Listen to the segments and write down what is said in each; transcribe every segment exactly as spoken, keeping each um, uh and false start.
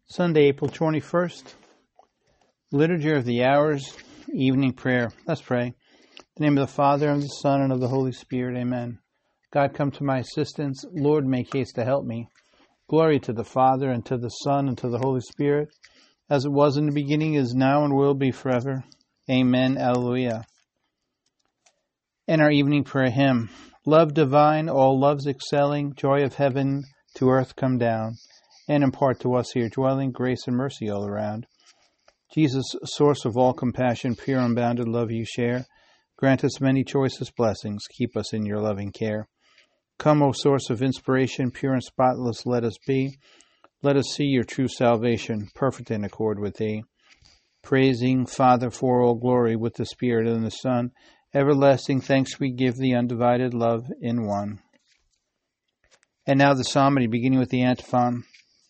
Sunday, April twenty-first, Liturgy of the Hours, Evening Prayer. Let's pray. In the name of the Father, and of the Son, and of the Holy Spirit. Amen. God, come to my assistance. Lord, make haste to help me. Glory to the Father, and to the Son, and to the Holy Spirit, as it was in the beginning, is now, and will be forever. Amen. Alleluia. And our evening prayer hymn. Love divine, all loves excelling, joy of heaven to earth come down, and impart to us here dwelling grace and mercy all around. Jesus, source of all compassion, pure unbounded love you share. Grant us many choicest blessings, keep us in your loving care. Come, O source of inspiration, pure and spotless let us be. Let us see your true salvation, perfect in accord with thee. Praising Father for all glory with the Spirit and the Son, everlasting thanks we give thee, undivided love in one. And now the psalmody, beginning with the antiphon.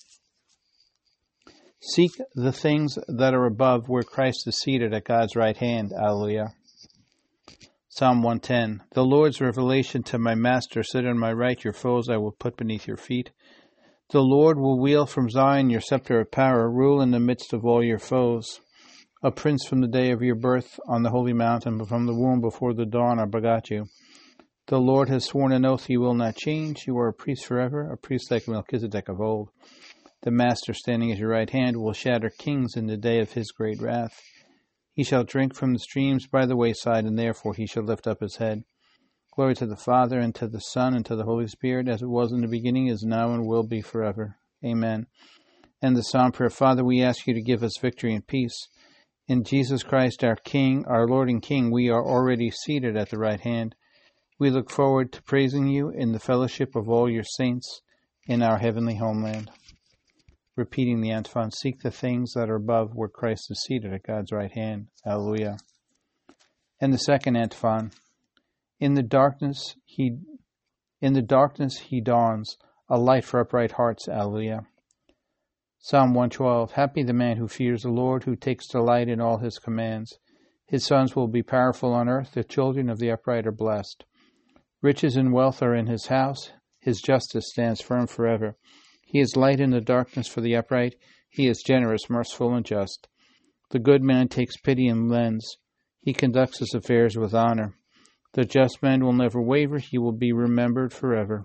Seek the things that are above, where Christ is seated at God's right hand. Alleluia. Psalm one ten. The Lord's revelation to my master, sit on my right, your foes I will put beneath your feet. The Lord will wield from Zion your scepter of power, rule in the midst of all your foes. A prince from the day of your birth on the holy mountain, but from the womb before the dawn I begot you. The Lord has sworn an oath he will not change. You are a priest forever, a priest like Melchizedek of old. The Master, standing at your right hand, will shatter kings in the day of his great wrath. He shall drink from the streams by the wayside, and therefore he shall lift up his head. Glory to the Father, and to the Son, and to the Holy Spirit, as it was in the beginning, is now, and will be forever. Amen. And the Psalm prayer. Father, we ask you to give us victory and peace. In Jesus Christ, our King, our Lord and King, we are already seated at the right hand. We look forward to praising you in the fellowship of all your saints in our heavenly homeland. Repeating the antiphon, seek the things that are above, where Christ is seated at God's right hand. Alleluia. And the second antiphon, in the darkness he, in the darkness he dawns, a light for upright hearts. Alleluia. Psalm one twelve. Happy the man who fears the Lord, who takes delight in all his commands. His sons will be powerful on earth, the children of the upright are blessed. Riches and wealth are in his house, his justice stands firm forever. He is light in the darkness for the upright. He is generous, merciful, and just. The good man takes pity and lends. He conducts his affairs with honor. The just man will never waver. He will be remembered forever.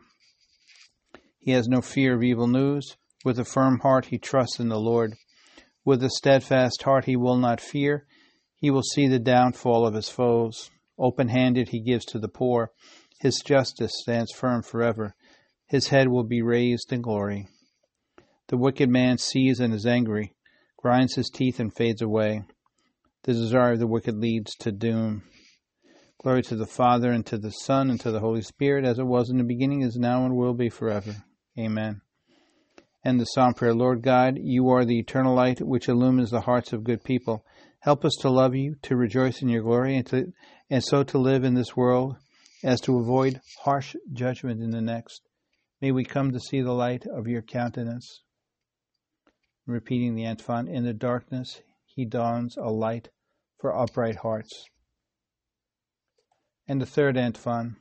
He has no fear of evil news. With a firm heart he trusts in the Lord. With a steadfast heart he will not fear. He will see the downfall of his foes. Open-handed he gives to the poor. His justice stands firm forever. His head will be raised in glory. The wicked man sees and is angry, grinds his teeth and fades away. The desire of the wicked leads to doom. Glory to the Father, and to the Son, and to the Holy Spirit, as it was in the beginning, is now, and will be forever. Amen. And the Psalm prayer. Lord God, you are the eternal light which illumines the hearts of good people. Help us to love you, to rejoice in your glory, and, to, and so to live in this world as to avoid harsh judgment in the next. May we come to see the light of your countenance. Repeating the antiphon, in the darkness he dawns a light for upright hearts. And the third antiphon.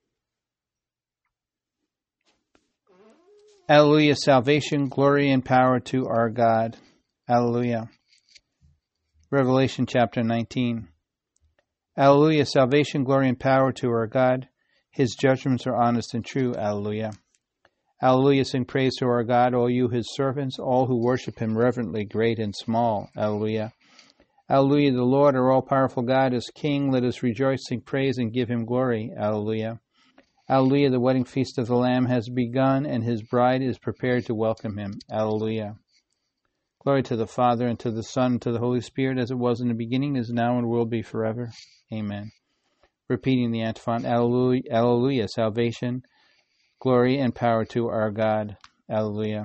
Alleluia, salvation, glory, and power to our God. Alleluia. Revelation chapter nineteen. Alleluia, salvation, glory, and power to our God. His judgments are honest and true. Alleluia. Alleluia, sing praise to our God, all you his servants, all who worship him reverently, great and small. Alleluia. Alleluia, the Lord, our all-powerful God, is King. Let us rejoice, sing praise, and give him glory. Alleluia. Alleluia, the wedding feast of the Lamb has begun, and his bride is prepared to welcome him. Alleluia. Glory to the Father, and to the Son, and to the Holy Spirit, as it was in the beginning, is now, and will be forever. Amen. Repeating the antiphon, Alleluia, Alleluia, salvation, glory and power to our God. Alleluia.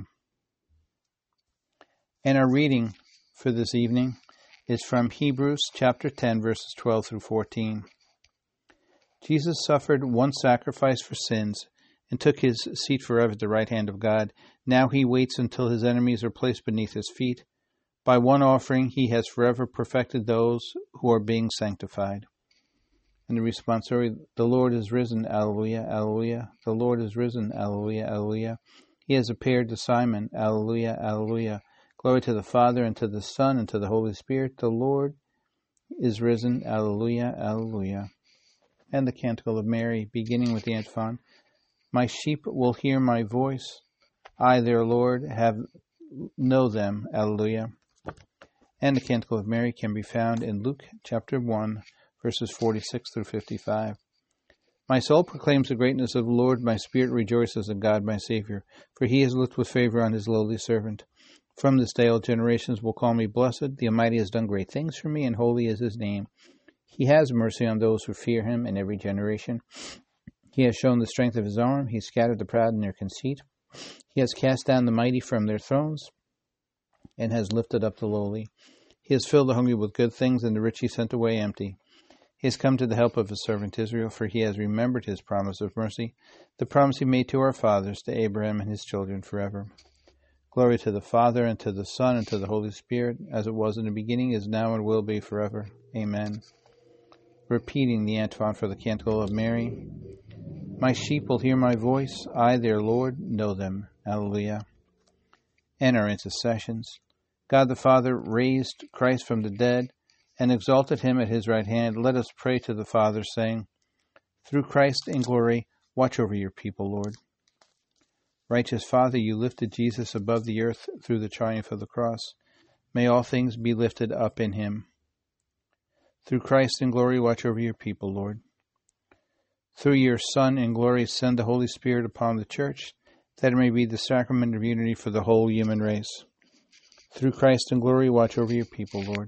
And our reading for this evening is from Hebrews chapter ten, verses twelve through fourteen. Jesus suffered one sacrifice for sins and took his seat forever at the right hand of God. Now he waits until his enemies are placed beneath his feet. By one offering he has forever perfected those who are being sanctified. And the responsory, the Lord is risen, alleluia, alleluia. The Lord is risen, alleluia, alleluia. He has appeared to Simon, alleluia, alleluia. Glory to the Father, and to the Son, and to the Holy Spirit. The Lord is risen. Alleluia, alleluia. And the Canticle of Mary, beginning with the antiphon. My sheep will hear my voice. I, their Lord, have know them. Alleluia. And the Canticle of Mary can be found in Luke chapter one, verses forty-six through fifty-five. My soul proclaims the greatness of the Lord. My spirit rejoices in God my Savior, for he has looked with favor on his lowly servant. From this day all generations will call me blessed. The Almighty has done great things for me, and holy is his name. He has mercy on those who fear him in every generation. He has shown the strength of his arm. He has scattered the proud in their conceit. He has cast down the mighty from their thrones, and has lifted up the lowly. He has filled the hungry with good things, and the rich he sent away empty. He has come to the help of his servant Israel, for he has remembered his promise of mercy, the promise he made to our fathers, to Abraham and his children forever. Glory to the Father, and to the Son, and to the Holy Spirit, as it was in the beginning, is now, and will be forever. Amen. Repeating the antiphon for the Canticle of Mary. My sheep will hear my voice. I, their Lord, know them. Alleluia. And our intercessions. God the Father raised Christ from the dead and exalted him at his right hand. Let us pray to the Father, saying, through Christ in glory, watch over your people, Lord. Righteous Father, you lifted Jesus above the earth through the triumph of the cross. May all things be lifted up in him. Through Christ in glory, watch over your people, Lord. Through your Son in glory, send the Holy Spirit upon the Church, that it may be the sacrament of unity for the whole human race. Through Christ in glory, watch over your people, Lord.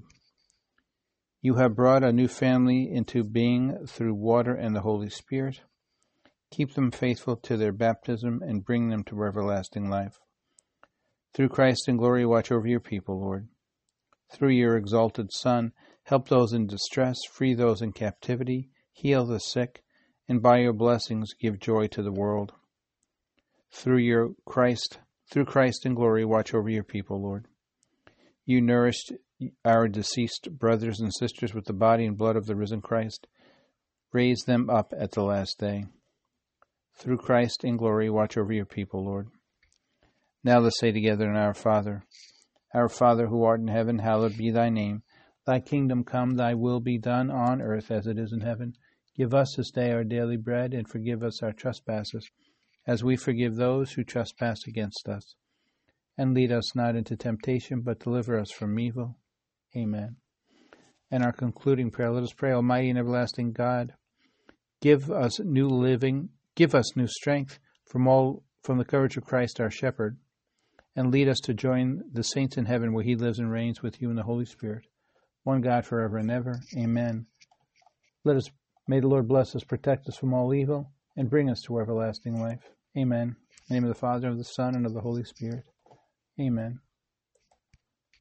You have brought a new family into being through water and the Holy Spirit. Keep them faithful to their baptism and bring them to everlasting life. Through Christ in glory, watch over your people, Lord. Through your exalted Son, help those in distress, free those in captivity, heal the sick, and by your blessings give joy to the world. Through your Christ, through Christ in glory, watch over your people, Lord. You nourished our deceased brothers and sisters with the body and blood of the risen Christ. Raise them up at the last day. Through Christ in glory, watch over your people, Lord. Now let's say together in Our Father. Our Father, who art in heaven, hallowed be thy name. Thy kingdom come, thy will be done on earth as it is in heaven. Give us this day our daily bread, and forgive us our trespasses, as we forgive those who trespass against us. And lead us not into temptation, but deliver us from evil. Amen. And our concluding prayer, let us pray. Almighty and everlasting God, give us new living, give us new strength from all from the courage of Christ our shepherd, and lead us to join the saints in heaven, where he lives and reigns with you in the Holy Spirit, one God forever and ever. Amen. Let us may the Lord bless us, protect us from all evil, and bring us to everlasting life. Amen. In the name of the Father, and of the Son, and of the Holy Spirit. Amen.